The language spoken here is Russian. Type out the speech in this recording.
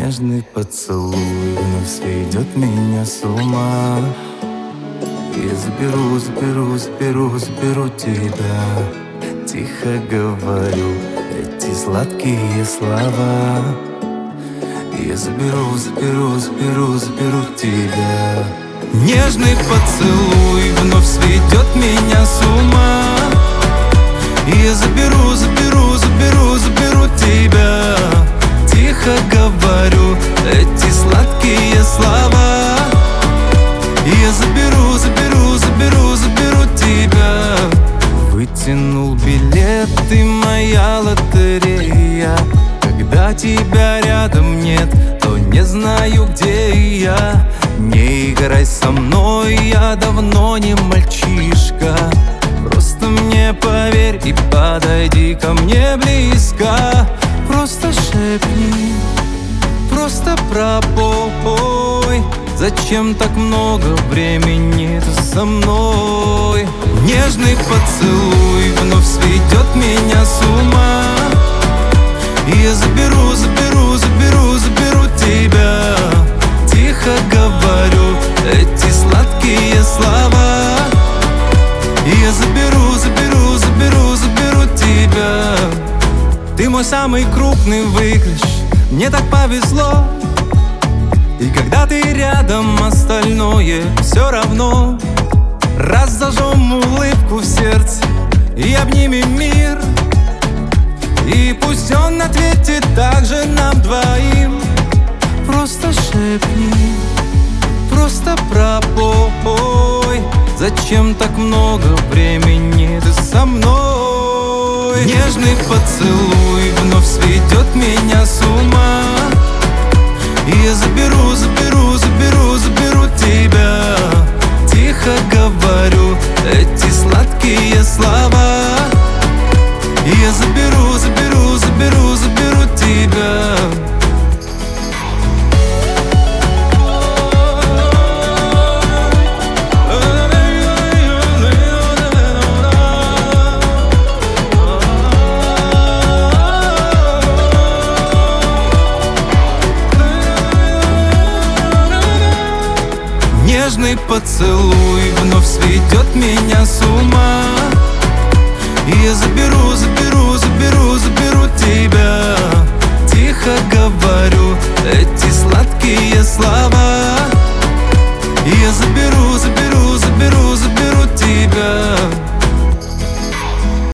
Нежный поцелуй вновь сведет меня с ума. Я заберу, заберу, заберу, заберу тебя. Тихо говорю эти сладкие слова. Я заберу, заберу, заберу, заберу тебя. Нежный поцелуй вновь сведет меня с ума. Я заберу, заберу, заберу, заберу тебя. Тихо говорю эти сладкие слова. Я заберу, заберу, заберу, заберу тебя. Вытянул билет, ты моя лотерея. Когда тебя рядом нет, то не знаю, где я. Не играй со мной, я давно не мальчишка. Просто мне поверь и подойди ко мне близко. Просто шепни, просто пропой. Зачем так много времени ты со мной? Нежный поцелуй вновь сведет меня с ума. Я заберу, заберу, заберу, заберу тебя. Тихо говорю эти сладкие слова. Я заберу, заберу, заберу, заберу тебя. Ты мой самый крупный выигрыш, мне так повезло. И когда ты рядом, остальное все равно. Раз зажжем улыбку в сердце и обнимем мир. И пусть он ответит также нам двоим. Просто шепни, просто пропой. Зачем так много времени ты со мной? Нежный поцелуй вновь сведет меня с ума. Я заберу, заберу, заберу, заберу тебя. Тихо говорю эти сладкие слова. Я заберу, заберу, заберу, заберу тебя. Нежный поцелуй вновь сведет меня с ума. Я заберу, заберу.